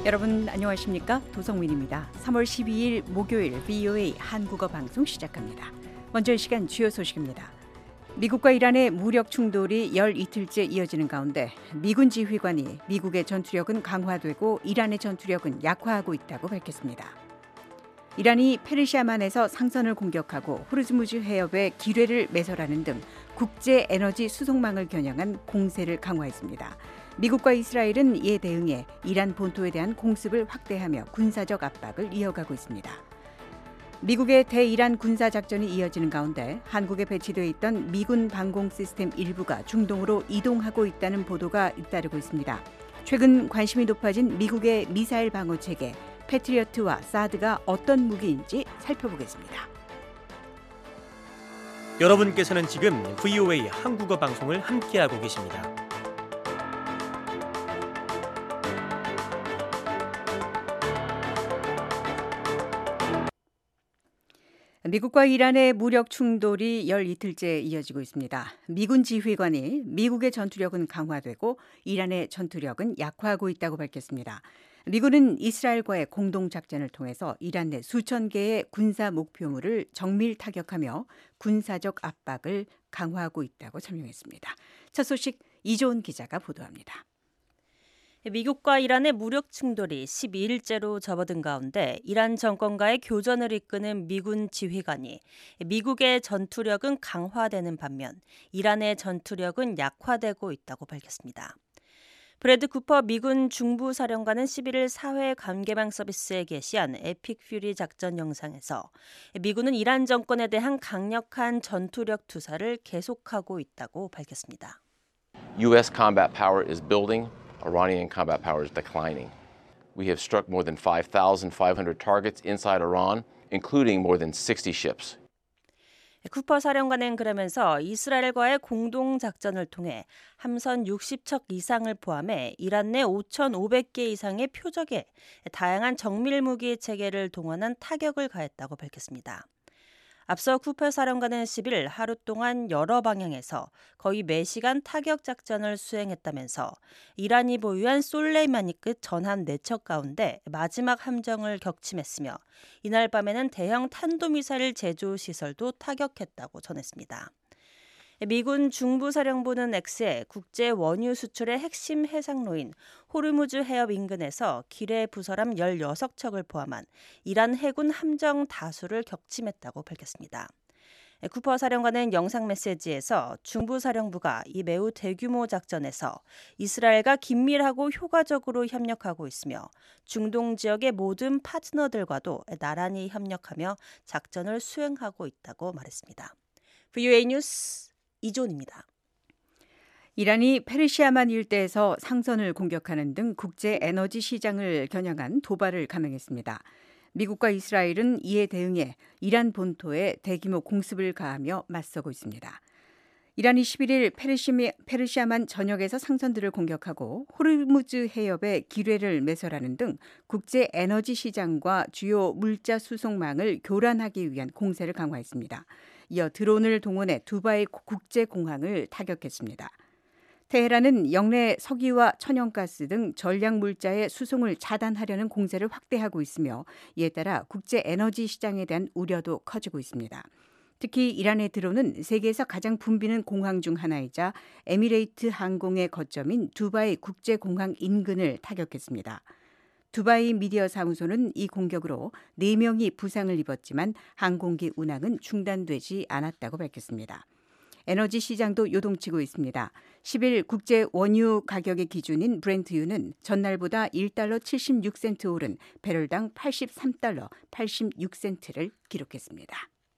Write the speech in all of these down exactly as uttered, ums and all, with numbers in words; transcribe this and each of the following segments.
여러분 안녕하십니까? 도성민입니다. 삼월 십이일 목요일 브이오에이 한국어 방송 시작합니다. 먼저 이 시간 주요 소식입니다. 미국과 이란의 무력 충돌이 열 이틀째 이어지는 가운데 미군 지휘관이 미국의 전투력은 강화되고 이란의 전투력은 약화하고 있다고 밝혔습니다. 이란이 페르시아만에서 상선을 공격하고 호르무즈 해협에 기뢰를 매설하는 등 국제 에너지 수송망을 겨냥한 공세를 강화했습니다. 미국과 이스라엘은 이에 대응해 이란 본토에 대한 공습을 확대하며 군사적 압박을 이어가고 있습니다. 미국의 대이란 군사작전이 이어지는 가운데 한국에 배치되어 있던 미군 방공 시스템 일부가 중동으로 이동하고 있다는 보도가 잇따르고 있습니다. 최근 관심이 높아진 미국의 미사일 방어체계 패트리어트와 사드가 어떤 무기인지 살펴보겠습니다. 여러분께서는 지금 브이오에이 한국어 방송을 함께하고 계십니다. 미국과 이란의 무력 충돌이 열 이틀째 이어지고 있습니다. 미군 지휘관이 미국의 전투력은 강화되고 이란의 전투력은 약화하고 있다고 밝혔습니다. 미군은 이스라엘과의 공동작전을 통해서 이란 내 수천 개의 군사 목표물을 정밀 타격하며 군사적 압박을 강화하고 있다고 설명했습니다. 첫 소식 이조은 기자가 보도합니다. 미국과 이란의 무력 충돌이 십이일째로 접어든 가운데 이란 정권과의 교전을 이끄는 미군 지휘관이 미국의 전투력은 강화되는 반면 이란의 전투력은 약화되고 있다고 밝혔습니다. 브래드 쿠퍼 미군 중부사령관은 십일일 사회 관계망 서비스에 게시한 에픽 퓨리 작전 영상에서 미군은 이란 정권에 대한 강력한 전투력 투사를 계속하고 있다고 밝혔습니다. U.S. combat power is building. Iranian combat power is declining. We have struck more than five thousand five hundred targets inside Iran, including more than sixty ships. 쿠퍼 사령관은 그러면서 이스라엘과의 공동작전을 통해 함선 육십 척 이상을 포함해 이란 내 오천오백 개 이상의 표적에 다양한 정밀무기 체계를 동원한 타격을 가했다고 밝혔습니다. 앞서 쿠퍼 사령관은 십일 하루 동안 여러 방향에서 거의 매시간 타격 작전을 수행했다면서 이란이 보유한 솔레이마니급 전함 네 척 가운데 마지막 함정을 격침했으며 이날 밤에는 대형 탄도미사일 제조 시설도 타격했다고 전했습니다. 미군 중부사령부는 X에 국제 원유 수출의 핵심 해상로인 호르무즈 해협 인근에서 기뢰 부설함 열여섯 척을 포함한 이란 해군 함정 다수를 격침했다고 밝혔습니다. 쿠퍼 사령관은 영상 메시지에서 중부사령부가 이 매우 대규모 작전에서 이스라엘과 긴밀하고 효과적으로 협력하고 있으며 중동 지역의 모든 파트너들과도 나란히 협력하며 작전을 수행하고 있다고 말했습니다. 브이오에이 뉴스 이존입니다. 이란이 페르시아만 일대에서 상선을 공격하는 등 국제 에너지 시장을 겨냥한 도발을 감행했습니다. 미국과 이스라엘은 이에 대응해 이란 본토에 대규모 공습을 가하며 맞서고 있습니다. 이란이 십일일 페르시미, 페르시아만 전역에서 상선들을 공격하고 호르무즈 해협에 기뢰를 매설하는 등 국제 에너지 시장과 주요 물자 수송망을 교란하기 위한 공세를 강화했습니다. 이어 드론을 동원해 두바이 국제공항을 타격했습니다. 테헤란은 영내 석유와 천연가스 등 전략 물자의 수송을 차단하려는 공세를 확대하고 있으며 이에 따라 국제 에너지 시장에 대한 우려도 커지고 있습니다. 특히 이란의 드론은 세계에서 가장 붐비는 공항 중 하나이자 에미레이트 항공의 거점인 두바이 국제공항 인근을 타격했습니다. 두바이 미디어 사무소는 이 공격으로 네 명이 부상을 입었지만 항공기 운항은 중단되지 않았다고 밝혔습니다. 에너지 시장도 요동치고 있습니다. 십일 국제 원유 가격의 기준인 브렌트유는 전날보다 일 달러 칠십육 센트 오른 배럴당 팔십삼 달러 팔십육 센트를 기록했습니다.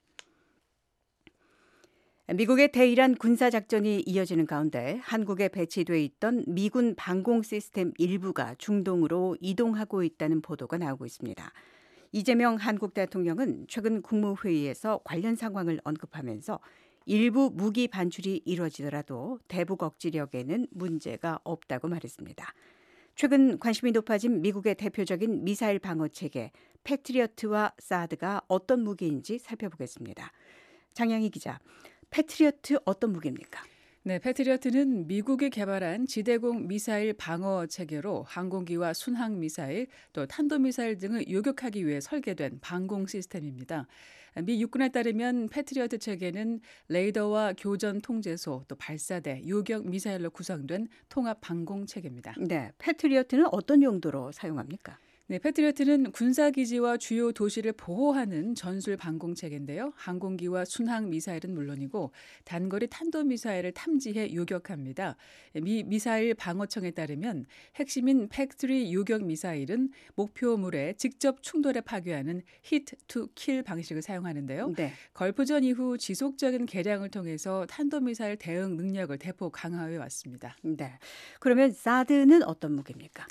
미국의 대이란 군사작전이 이어지는 가운데 한국에 배치돼 있던 미군 방공 시스템 일부가 중동으로 이동하고 있다는 보도가 나오고 있습니다. 이재명 한국 대통령은 최근 국무회의에서 관련 상황을 언급하면서 일부 무기 반출이 이루어지더라도 대북 억지력에는 문제가 없다고 말했습니다. 최근 관심이 높아진 미국의 대표적인 미사일 방어체계 패트리어트와 사드가 어떤 무기인지 살펴보겠습니다. 장양희 기자, 패트리어트 어떤 무기입니까? 네, 패트리어트는 미국이 개발한 지대공 미사일 방어 체계로 항공기와 순항 미사일, 또 탄도미사일 등을 요격하기 위해 설계된 방공 시스템입니다. 미 육군에 따르면 패트리어트 체계는 레이더와 교전 통제소, 또 발사대, 요격 미사일로 구성된 통합 방공 체계입니다. 네, 패트리어트는 어떤 용도로 사용합니까? 네, 패트리어트는 군사기지와 주요 도시를 보호하는 전술 방공 체계인데요. 항공기와 순항 미사일은 물론이고 단거리 탄도미사일을 탐지해 요격합니다. 미 미사일 방어청에 따르면 핵심인 팩트리 요격 미사일은 목표물에 직접 충돌해 파괴하는 히트 투 킬 방식을 사용하는데요. 네. 걸프전 이후 지속적인 개량을 통해서 탄도미사일 대응 능력을 대폭 강화해 왔습니다. 네. 그러면 사드는 어떤 무기입니까?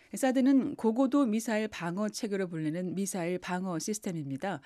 사드는 고고도 미사일 방어 체계로 불리는 미사일 방어 시스템입니다.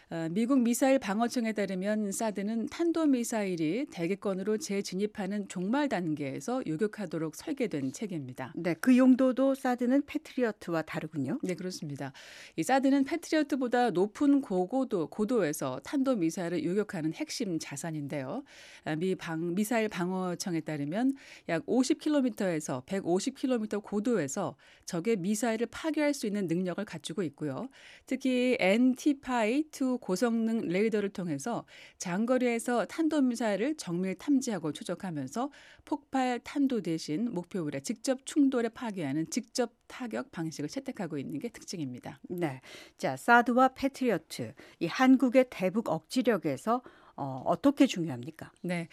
미국 미사일 방어청에 따르면 사드는 탄도미사일이 대기권으로 재진입하는 종말 단계에서 요격하도록 설계된 체계입니다. 네, 그 용도도 사드는 패트리어트와 다르군요. 네, 그렇습니다. 이 사드는 패트리어트보다 높은 고고도, 고도에서 탄도미사일을 요격하는 핵심 자산인데요. 미 방, 미사일 방어청에 따르면 약 오십 킬로미터에서 백오십 킬로미터 고도에서 적의 미사일을 파괴할 수 있는 능력을 갖추고 있고요. 특히 엔티파이 투 고성능 레이더를 통해서 장거리에서 탄도미사일을 정밀 탐지하고 추적하면서 폭발 탄도 대신 목표물에 직접 충돌해 파괴하는 직접 타격 방식을 채택하고 있는 게 특징입니다. 네, 자 사드와 패트리어트, 이 한국의 대북 억지력에서 어, 어떻게 중요합니까? 네,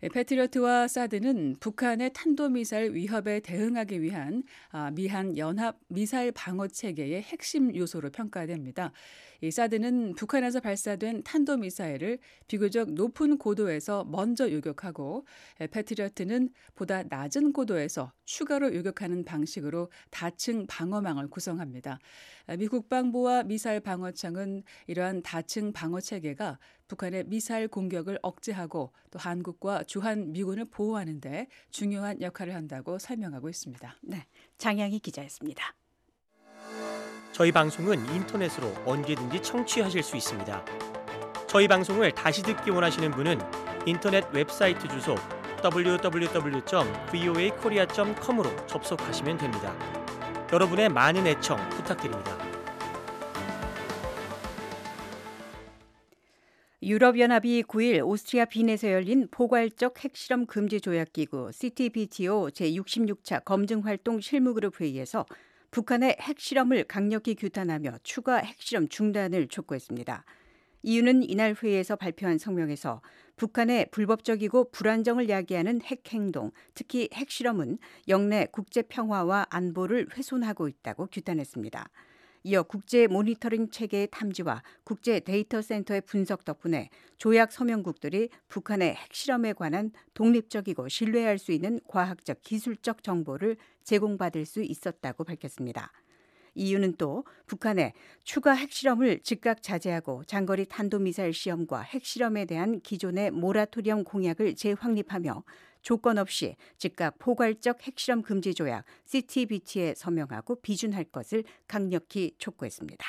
패트리어트와 사드는 북한의 탄도미사일 위협에 대응하기 위한 미한 연합 미사일 방어 체계의 핵심 요소로 평가됩니다. 이 사드는 북한에서 발사된 탄도미사일을 비교적 높은 고도에서 먼저 요격하고 패트리어트는 보다 낮은 고도에서 추가로 요격하는 방식으로 다층 방어망을 구성합니다. 미 국방부와 미사일 방어청은 이러한 다층 방어 체계가 북한의 미사일 공격을 억제하고 또 한국과 주한 미군을 보호하는 데 중요한 역할을 한다고 설명하고 있습니다. 네, 장양희 기자였습니다. 저희 방송은 인터넷으로 언제든지 청취하실 수 있습니다. 저희 방송을 다시 듣기 원하시는 분은 인터넷 웹사이트 주소 더블유 더블유 더블유 점 브이오에이 코리아 점 컴으로 접속하시면 됩니다. 여러분의 많은 애청 부탁드립니다. 유럽연합이 구 일 오스트리아 빈에서 열린 포괄적 핵실험 금지 조약기구 씨티비티오 제육십육 차 검증활동 실무그룹 회의에서 북한의 핵실험을 강력히 규탄하며 추가 핵실험 중단을 촉구했습니다. 이유는 이날 회의에서 발표한 성명에서 북한의 불법적이고 불안정을 야기하는 핵행동, 특히 핵실험은 영내 국제평화와 안보를 훼손하고 있다고 규탄했습니다. 이어 국제 모니터링 체계의 탐지와 국제 데이터 센터의 분석 덕분에 조약 서명국들이 북한의 핵실험에 관한 독립적이고 신뢰할 수 있는 과학적 기술적 정보를 제공받을 수 있었다고 밝혔습니다. 이유는 또 북한의 추가 핵실험을 즉각 자제하고 장거리 탄도미사일 시험과 핵실험에 대한 기존의 모라토리엄 공약을 재확립하며 조건 없이 즉각 포괄적 핵실험 금지 조약 씨티비티에 서명하고 비준할 것을 강력히 촉구했습니다.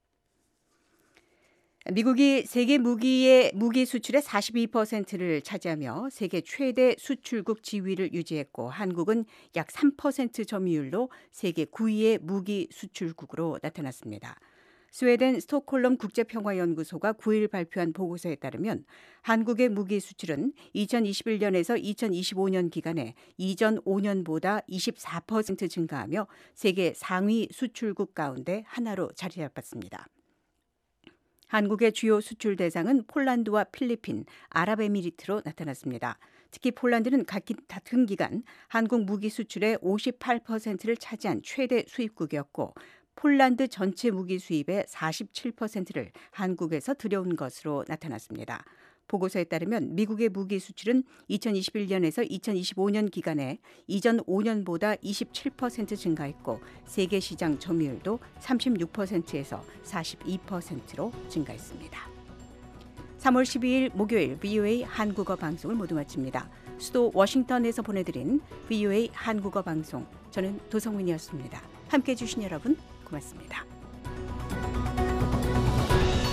미국이 세계 무기의 무기 수출의 사십이 퍼센트를 차지하며 세계 최대 수출국 지위를 유지했고 한국은 약 삼 퍼센트 점유율로 세계 구 위의 무기 수출국으로 나타났습니다. 스웨덴 스톡홀름 국제평화연구소가 구 일 발표한 보고서에 따르면 한국의 무기 수출은 이천이십일 년에서 이천이십오 년 기간에 이전 오 년보다 이십사 퍼센트 증가하며 세계 상위 수출국 가운데 하나로 자리 잡았습니다. 한국의 주요 수출 대상은 폴란드와 필리핀, 아랍에미리트로 나타났습니다. 특히 폴란드는 같은 기간 한국 무기 수출의 오십팔 퍼센트를 차지한 최대 수입국이었고 폴란드 전체 무기 수입의 사십칠 퍼센트를 한국에서 들여온 것으로 나타났습니다. 보고서에 따르면 미국의 무기 수출은 이천이십일 년에서 이천이십오 년 기간에 이전 오 년보다 이십칠 퍼센트 증가했고 세계 시장 점유율도 삼십육 퍼센트에서 사십이 퍼센트로 증가했습니다. 삼월 십이일 목요일 브이오에이 한국어 방송을 모두 마칩니다. 수도 워싱턴에서 보내드린 브이오에이 한국어 방송, 저는 도성민이었습니다. 함께해 주신 여러분 고맙습니다.